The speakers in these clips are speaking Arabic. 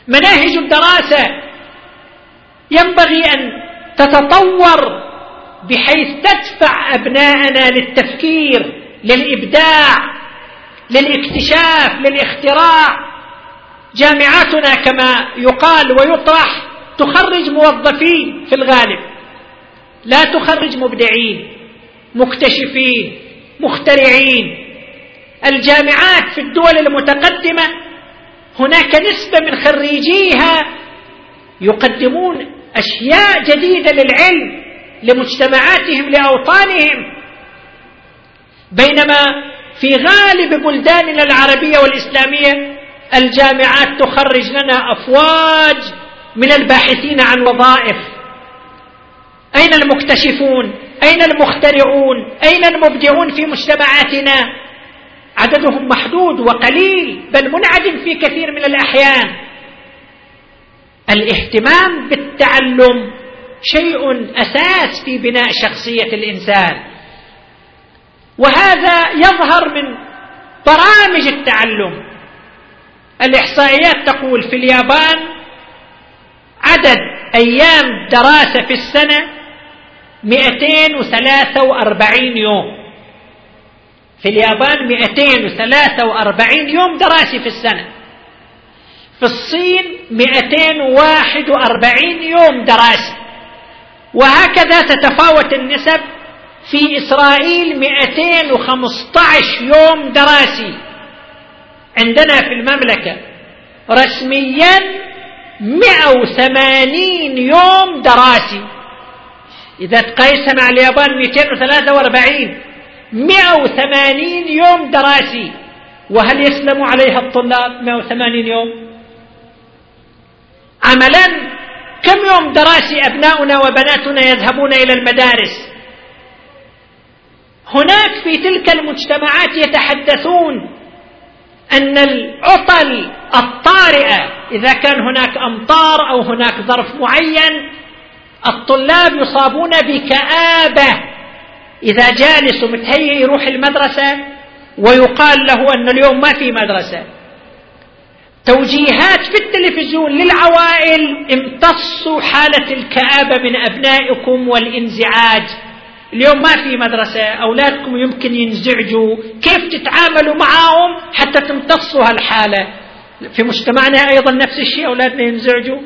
مناهج الدراسة ينبغي أن تتطور بحيث تدفع أبناءنا للتفكير، للإبداع، للاكتشاف، للاختراع. جامعاتنا كما يقال ويطرح تخرج موظفين في الغالب، لا تخرج مبدعين مكتشفين مخترعين. الجامعات في الدول المتقدمة هناك نسبة من خريجيها يقدمون أشياء جديدة للعلم لمجتمعاتهم لأوطانهم، بينما في غالب بلداننا العربية والإسلامية الجامعات تخرج لنا أفواج من الباحثين عن وظائف. أين المكتشفون؟ أين المخترعون؟ أين المبدعون في مجتمعاتنا؟ عددهم محدود وقليل، بل منعدم في كثير من الأحيان. الاهتمام بالتعلم شيء أساس في بناء شخصية الإنسان، وهذا يظهر من برامج التعلم. الإحصائيات تقول في اليابان عدد أيام دراسة في السنة 243 يوم. في اليابان 243 يوم دراسي في السنة. في الصين 241 يوم دراسي، وهكذا تتفاوت النسب. في إسرائيل 215 يوم دراسي. عندنا في المملكة رسميا 180 يوم دراسي. إذا تقيس مع اليابان 243 180 يوم دراسي. وهل يسلم عليها الطلاب 180 يوم؟ عملا كم يوم دراسي أبناؤنا وبناتنا يذهبون إلى المدارس؟ هناك في تلك المجتمعات يتحدثون أن العطل الطارئة إذا كان هناك أمطار أو هناك ظرف معين الطلاب يصابون بكآبة. إذا جالس ومتهيئ يروح المدرسة ويقال له أن اليوم ما في مدرسة، توجيهات في التلفزيون للعوائل: امتصوا حالة الكآبة من أبنائكم والانزعاج، اليوم ما في مدرسة، أولادكم يمكن ينزعجوا، كيف تتعاملوا معهم حتى تمتصوا هالحالة؟ في مجتمعنا أيضا نفس الشيء، أولادنا ينزعجوا.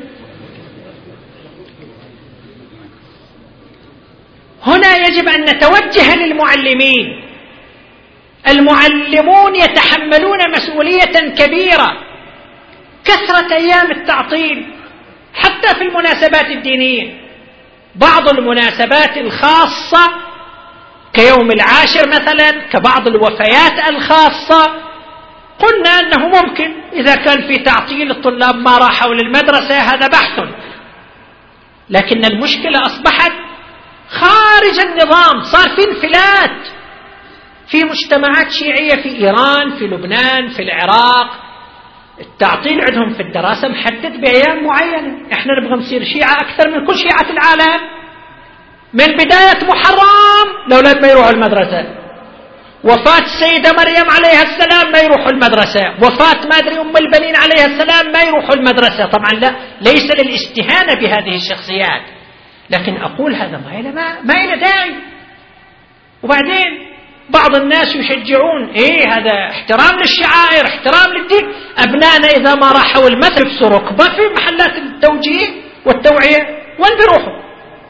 هنا يجب أن نتوجه للمعلمين. المعلمون يتحملون مسؤولية كبيرة. كثرة أيام التعطيل حتى في المناسبات الدينية، بعض المناسبات الخاصة كيوم العاشر مثلا، كبعض الوفيات الخاصة، قلنا أنه ممكن إذا كان في تعطيل الطلاب ما راحوا للمدرسة، هذا بحث. لكن المشكلة أصبحت خارج النظام، صار في انفلات في مجتمعات شيعية في إيران، في لبنان، في العراق. التعطيل عندهم في الدراسة محدد بأيام معينة. احنا نبغى نصير شيعة أكثر من كل شيعة العالم، من بداية محرم الأولاد ما يروحوا المدرسة، وفاة السيدة مريم عليها السلام ما يروحوا المدرسة، وفاة ما أدري أم البنين عليها السلام ما يروحوا المدرسة. طبعا لا، ليس للاستهانة بهذه الشخصيات، لكن أقول هذا ما إلى داعي. وبعدين بعض الناس يشجعون هذا احترام للشعائر، احترام للدين. أبنائنا إذا ما راحوا المدرسة في ركبة في محلات التوجيه والتوعية، وين بيروحوا؟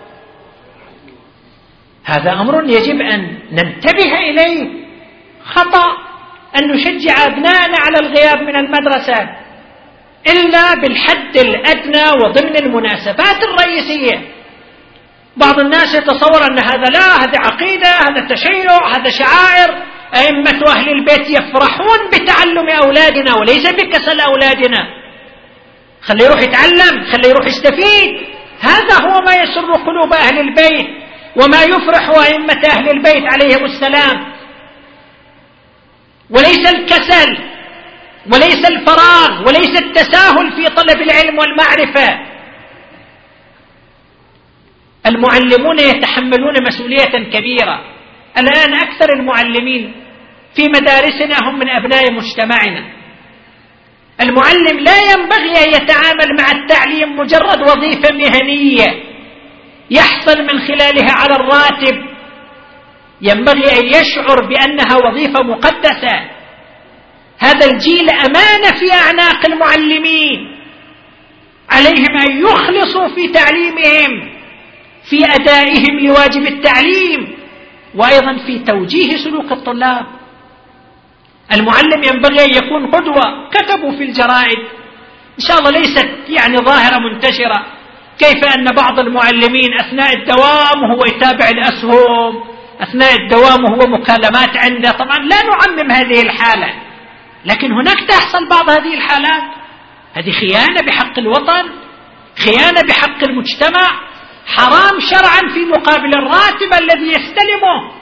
هذا أمر يجب أن ننتبه إليه. خطأ أن نشجع أبنائنا على الغياب من المدرسة إلا بالحد الأدنى وضمن المناسبات الرئيسية. بعض الناس يتصور أن هذا لا، هذا عقيدة، هذا تشيع، هذا شعائر. أئمة أهل البيت يفرحون بتعلم أولادنا وليس بكسل أولادنا. خليه يروح يتعلم، خليه يروح يستفيد. هذا هو ما يسر قلوب أهل البيت وما يفرح أئمة أهل البيت عليهم السلام، وليس الكسل وليس الفراغ وليس التساهل في طلب العلم والمعرفة. المعلمون يتحملون مسؤولية كبيرة. الآن أكثر المعلمين في مدارسنا هم من أبناء مجتمعنا. المعلم لا ينبغي أن يتعامل مع التعليم مجرد وظيفة مهنية يحصل من خلالها على الراتب، ينبغي أن يشعر بأنها وظيفة مقدسة. هذا الجيل أمانة في أعناق المعلمين، عليهم أن يخلصوا في تعليمهم، في أدائهم لواجب التعليم، وأيضا في توجيه سلوك الطلاب. المعلم ينبغي أن يكون قدوة. كتبوا في الجرائد، إن شاء الله ليست ظاهرة منتشرة، كيف أن بعض المعلمين أثناء الدوام هو يتابع الأسهم، أثناء الدوام هو مكالمات عنده. طبعا لا نعمم هذه الحالة، لكن هناك تحصل بعض هذه الحالات. هذه خيانة بحق الوطن، خيانة بحق المجتمع، حرام شرعا في مقابل الراتب الذي يستلمه.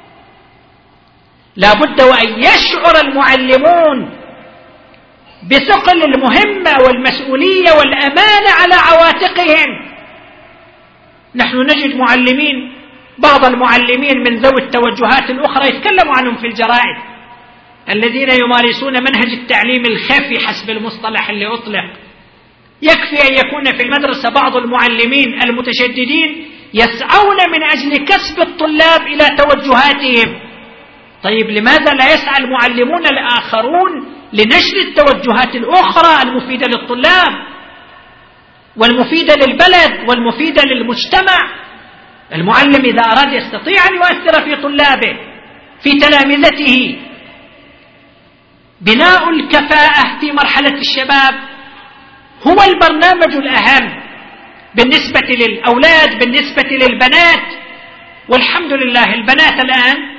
لا بد وأن يشعر المعلمون بثقل المهمة والمسؤولية والأمانة على عواتقهم. نحن نجد معلمين، بعض المعلمين من ذوي التوجهات الأخرى يتكلموا عنهم في الجرائد، الذين يمارسون منهج التعليم الخفي حسب المصطلح اللي أطلق. يكفي أن يكون في المدرسة بعض المعلمين المتشددين يسعون من أجل كسب الطلاب إلى توجهاتهم. طيب لماذا لا يسعى المعلمون الآخرون لنشر التوجهات الأخرى المفيدة للطلاب والمفيدة للبلد والمفيدة للمجتمع؟ المعلم إذا أراد يستطيع أن يؤثر في طلابه، في تلامذته. بناء الكفاءة في مرحلة الشباب هو البرنامج الأهم بالنسبة للأولاد، بالنسبة للبنات. والحمد لله البنات الآن